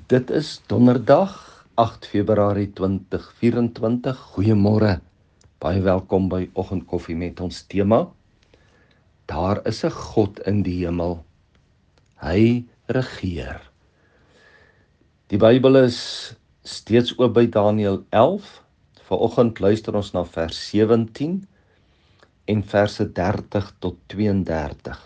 Dit is donderdag 8 Februarie 2024. Goeiemôre. Baie welkom by Oggendkoffie met ons tema. Daar is 'n God in die hemel. Hy regeer. Die Bybel is steeds oop by Daniël 11. Vanoggend luister ons na vers 17 en verse 30 tot 32.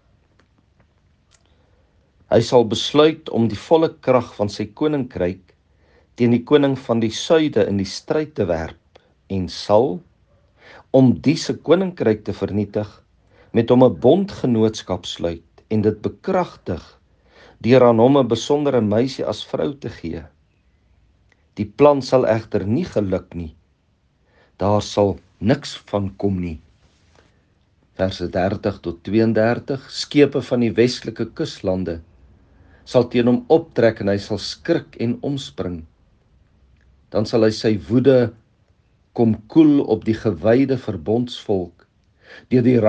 Hy sal besluit om die volle krag van sy koninkryk teen die koning van die suide in die stryd te werp en sal, om die se koninkryk te vernietig, met hom 'n bondgenootskap sluit en dit bekragtig deur aan hom 'n besondere meisie as vrou te gee. Die plan sal egter nie geluk nie. Daar sal niks van kom nie. Verse 30 tot 32, skepe van die westelike kuslande sal teen hom optrek en hy sal skrik en omspring. Dan sal hy sy woede kom koel op die gewyde verbondsvolk, deur die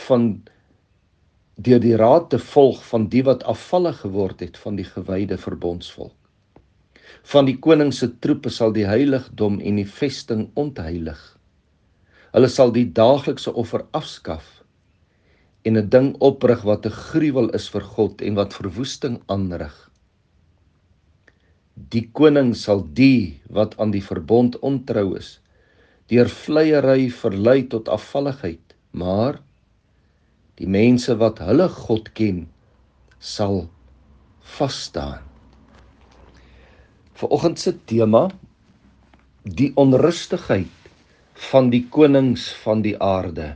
raad te volg van die wat afvallig geword het van die gewyde verbondsvolk. Van die koning se troepe sal die heiligdom en die vesting ontheilig. Hulle sal die daaglikse offer afskaf en 'n ding oprig wat 'n gruwel is vir God en wat verwoesting aanrig. Die koning sal die wat aan die verbond ontrou is, deur vleiery verlei tot afvalligheid, maar die mense wat hulle God ken, sal vas staan. Vanoggend se tema, die onrustigheid van die konings van die aarde.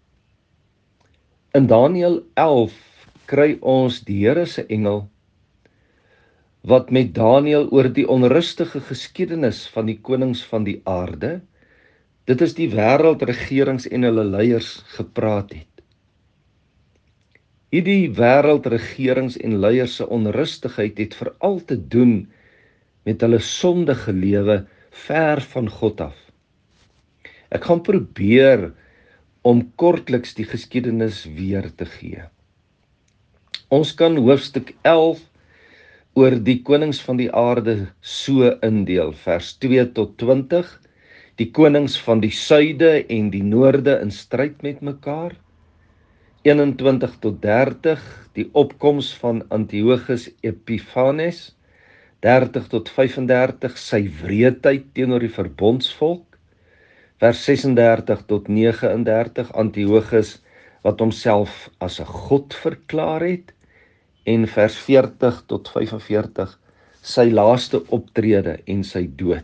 In Daniël 11 kry ons die Here se engel wat met Daniël oor die onrustige geskiedenis van die konings van die aarde, dit is die wêreldregerings en hulle leiers, gepraat het. Hierdie wêreldregerings en leiers se onrustigheid het veral te doen met hulle sondige lewe ver van God af. Ek gaan probeer om kortliks die geskiedenis weer te gee. Ons kan hoofstuk 11 oor die konings van die aarde so indeel, vers 2 tot 20, die konings van die suide en die noorde in stryd met mekaar, 21 tot 30, die opkoms van Antiochus Epiphanes, 30 tot 35, sy wreedheid teenoor die verbondsvolk, vers 36 tot 39, Antiochus wat homself as 'n god verklaar het, en vers 40 tot 45, sy laaste optrede en sy dood.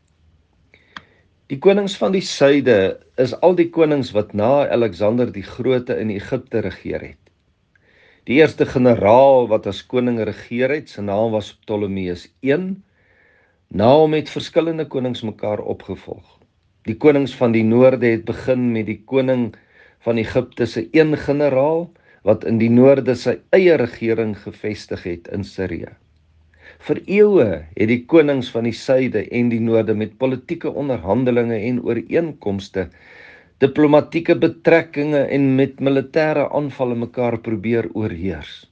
Die konings van die suide is al die konings wat na Alexander die Grote in Egipte regeer het. Die eerste generaal wat as koning regeer het, sy naam was Ptolemeus I. Na hom het verskillende konings mekaar opgevolg. Die konings van die noorde het begin met die koning van Egipte se een generaal, wat in die noorde sy eie regering gevestig het in Sirië. Vir eeue het die konings van die suide en die noorde met politieke onderhandelinge en ooreenkomste, diplomatieke betrekkinge en met militêre aanvalle mekaar probeer oorheers.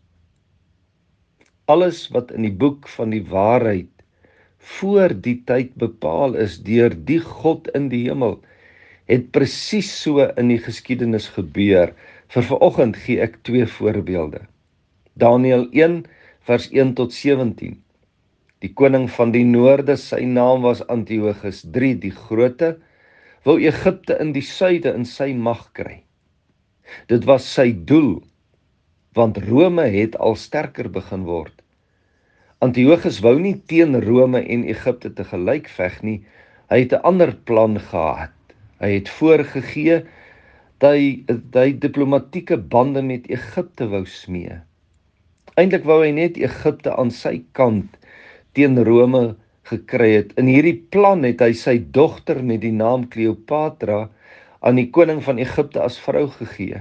Alles wat in die boek van die waarheid voor die tyd bepaal is deur die God in die hemel, het presies so in die geskiedenis gebeur. Vir vanoggend gee ek 2 voorbeelde. Daniël 1 vers 1 tot 17. Die koning van die noorde, sy naam was Antiochus III die Grote, wou Egipte in die suide in sy mag kry. Dit was sy doel, want Rome het al sterker begin word. Antiochus wou nie teen Rome en Egipte tegelyk veg nie, hy het 'n ander plan gehad. Hy het voorgegee dat hy diplomatieke bande met Egipte wou smee. Eintlik wou hy net Egipte aan sy kant teen Rome gekry het. In hierdie plan het hy sy dogter met die naam Kleopatra aan die koning van Egipte as vrou gegee.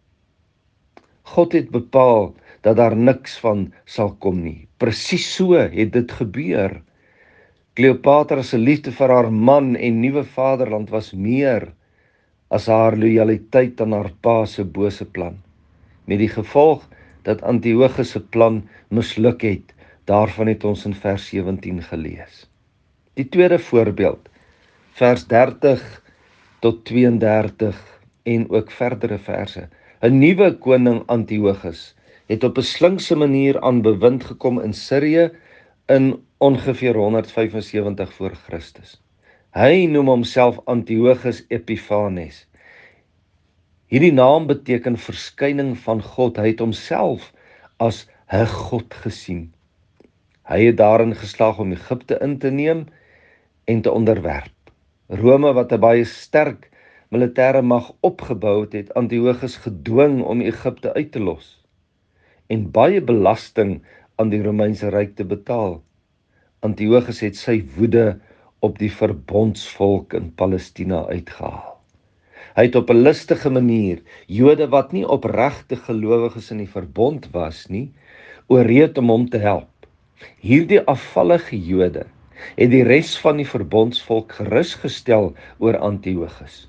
God het bepaal dat daar niks van sal kom nie. Presies so het dit gebeur. Kleopatra se liefde vir haar man en nuwe vaderland was meer as haar lojaliteit aan haar pa se bose plan, met die gevolg dat Antiochus se plan misluk het, Daarvan het ons in vers 17 gelees. Die tweede voorbeeld, vers 30 tot 32 en ook verdere verse. 'n Nuwe koning Antiochus het op 'n slinkse manier aan bewind gekom in Sirië in ongeveer 175 voor Christus. Hy noem homself Antiochus Epiphanes. Hierdie naam beteken verskyning van God. Hy het homself as 'n God gesien. Hy het daarin geslaag om Egipte in te neem en te onderwerp. Rome, wat 'n baie sterk militêre mag opgebou het Antiochus gedwing om Egipte uit te los en baie belasting aan die Romeinse ryk te betaal. Antiochus het sy woede op die verbondsvolk in Palestina uitgehaal. Hy het op 'n listige manier Jode wat nie opregte gelowiges in die verbond was nie, ooreed om hom te help. Hierdie afvallige Jode het die res van die verbondsvolk gerusgestel oor Antiochus.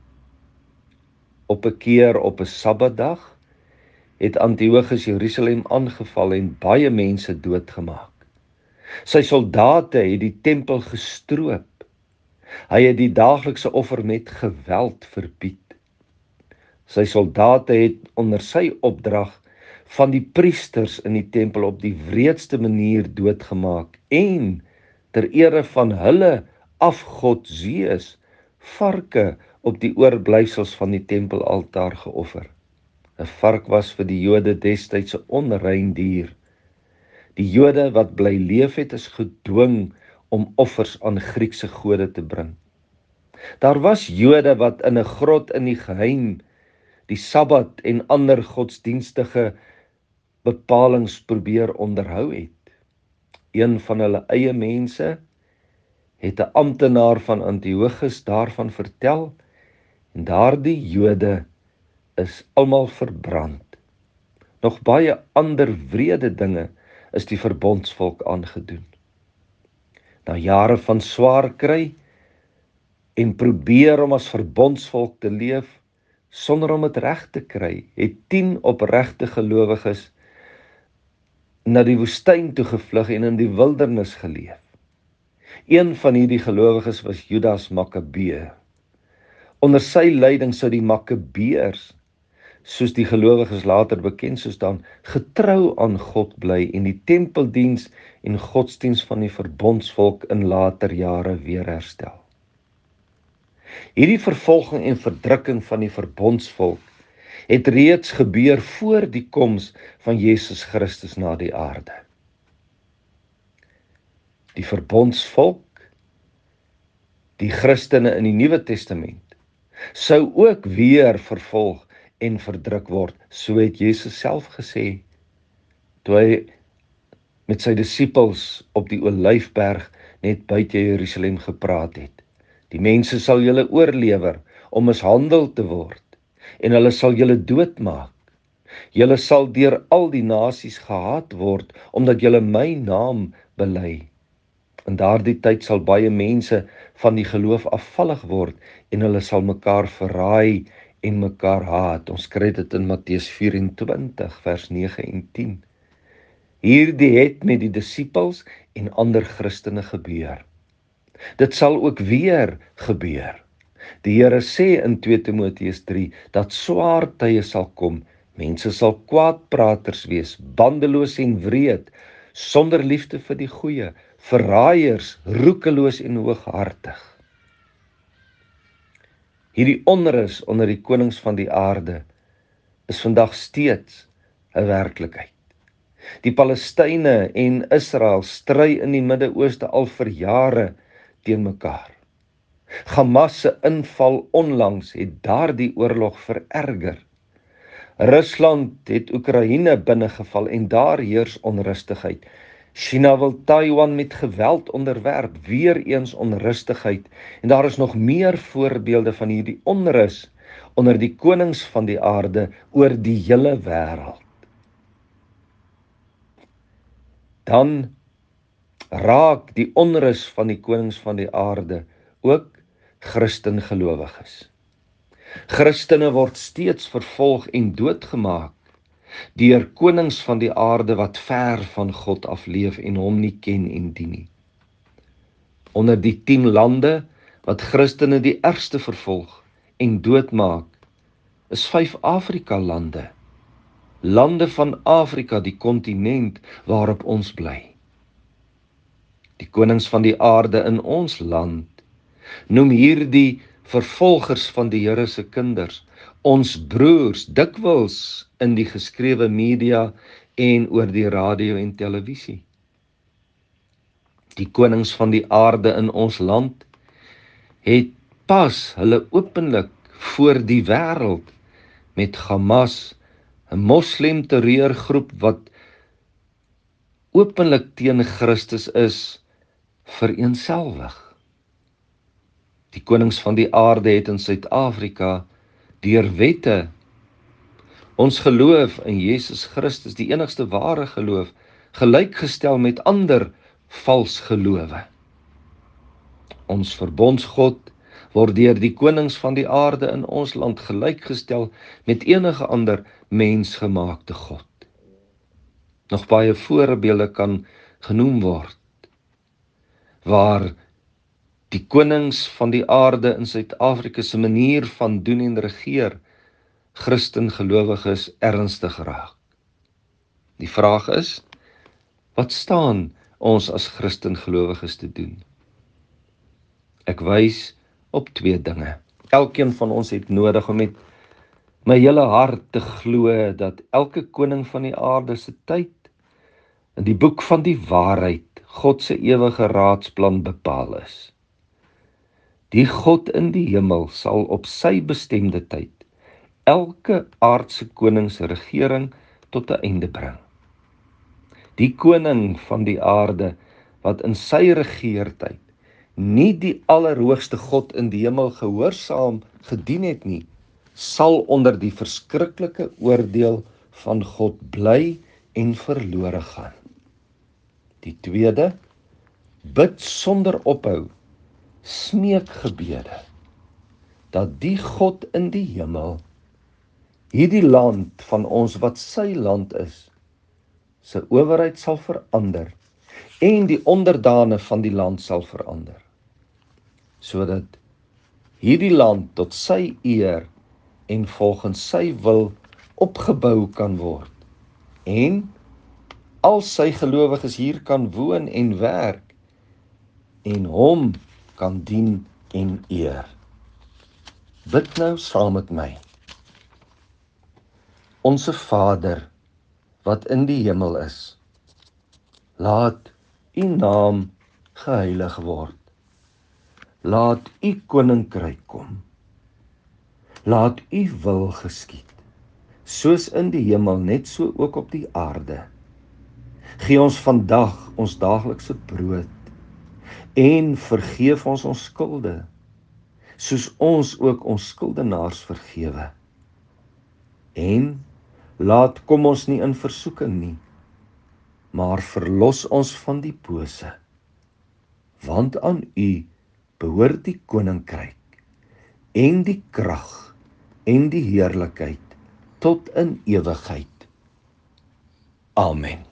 Op 'n keer op 'n Sabbatdag het Antiochus Jerusalem aangeval en baie mense doodgemaak. Sy soldate het die tempel gestroop. Hy het die daaglikse offer met geweld verbied. Sy soldate het onder sy opdrag van die priesters in die tempel op die wreedste manier doodgemaak en ter ere van hulle afgod Zeus varke op die oorblyfsels van die tempelaltaar geoffer. 'n Vark was vir die Jode destyds 'n onrein dier. Die Jode wat bly leef het, is gedwing om offers aan Griekse gode te bring. Daar was Jode wat in 'n grot in die geheim die Sabbat en ander godsdienstige bepalings probeer onderhou het. Een van hulle eie mense het 'n amptenaar van Antiochus daarvan vertel en daardie Jode is almal verbrand. Nog baie ander wrede dinge is die verbondsvolk aangedoen. Na jare van swaar kry en probeer om as verbondsvolk te leef sonder om dit reg te kry, het 10 opregte gelowiges na die woestyn toe gevlug en in die wildernis geleef. Een van hierdie gelowiges was Judas Makkabee. Onder sy leiding sou die Makkabeërs, soos die gelowiges later bekend sou staan, getrou aan God bly en die tempeldiens en godsdiens van die verbondsvolk in later jare weer herstel. Hierdie vervolging en verdrukking van die verbondsvolk het reeds gebeur voor die koms van Jesus Christus na die aarde. Die verbondsvolk, die Christene in die Nuwe Testament, sou ook weer vervolg en verdruk word, so het Jesus self gesê, toe hy met sy disippels op die Olyfberg net buite Jerusalem gepraat het. Die mense sal julle oorlewer om mishandel te word, en hulle sal julle doodmaak. Julle sal deur al die nasies gehaat word, omdat julle my naam bely. In daardie tyd sal baie mense van die geloof afvallig word, en hulle sal mekaar verraai en mekaar haat. Ons kry dit in Matteus 24, vers 9 en 10. Hierdie het met die disippels en ander Christene gebeur. Dit sal ook weer gebeur. Die Here sê in 2 Timoteus 3 dat swaar tye sal kom. Mense sal kwaadpraters wees, bandeloos en wreed, sonder liefde vir die goeie, verraaiers, roekeloos en hooghartig. Hierdie onrus onder die konings van die aarde is vandag steeds 'n werklikheid. Die Palestynë en Israel stry in die Midde-Ooste al vir jare teen mekaar. Hamas se inval onlangs het daardie oorlog vererger. Rusland het Oekraïne binnegeval en daar heers onrustigheid. China wil Taiwan met geweld onderwerp, weer eens onrustigheid. En daar is nog meer voorbeelde van hierdie onrus onder die konings van die aarde oor die hele wêreld. Dan raak die onrus van die konings van die aarde ook Christengelowiges. Christene word steeds vervolg en doodgemaak. deur konings van die aarde wat ver van God afleef en hom nie ken en dien nie. Onder die 10 lande wat Christene die ergste vervolg en doodmaak, is 5 Afrika lande. Lande van Afrika, die kontinent waarop ons bly. Die konings van die aarde in ons land noem hierdie vervolgers van die Here se kinders ons broers, dikwels in die geskrewe media en oor die radio en televisie. Die konings van die aarde in ons land het pas hulle openlik voor die wêreld met Hamas, 'n moslim terreurgroep wat openlik teen Christus is, vereenselwig. Die konings van die aarde het in Suid-Afrika deur wette ons geloof in Jesus Christus, die enigste ware geloof, gelykgestel met ander vals gelowe. Ons verbondsgod word deur die konings van die aarde in ons land gelykgestel met enige ander mensgemaakte god. Nog baie voorbeelde kan genoem word, waar die konings van die aarde in Suid-Afrika se manier van doen en regeer Christen gelowiges ernstig raak. Die vraag is, wat staan ons as Christen gelowiges te doen? Ek wys op 2 dinge. Elkeen van ons het nodig om met my hele hart te glo dat elke koning van die aarde se tyd in die boek van die waarheid God se ewige raadsplan bepaal is. Die God in die hemel sal op sy bestemde tyd elke aardse koning se regering tot 'n einde bring. Die koning van die aarde wat in sy regeertyd nie die allerhoogste God in die hemel gehoorsaam gedien het nie, sal onder die verskriklike oordeel van God bly en verlore gaan. Die tweede, bid sonder ophou, smeek gebede, dat die God in die hemel hierdie land van ons wat sy land is, sy owerheid sal verander en die onderdane van die land sal verander, sodat hierdie land tot sy eer en volgens sy wil opgebou kan word en al sy gelowiges hier kan woon en werk en hom kan dien en eer. Bid nou saam met my. Onse Vader, wat in die hemel is, laat u naam geheilig word. Laat u koninkryk kom. Laat u wil geskied, soos in die hemel, net so ook op die aarde. Gee ons vandag ons daaglikse brood en vergeef ons ons skulde, soos ons ook ons skuldenaars vergewe. En laat kom ons nie in versoeking nie, maar verlos ons van die bose, want aan u behoort die koninkryk en die krag en die heerlikheid tot in ewigheid. Amen.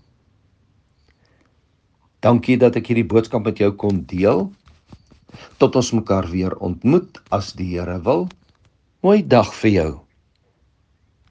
Dankie dat ek hierdie boodskap met jou kon deel. Tot ons mekaar weer ontmoet as die Here wil. Mooi dag vir jou.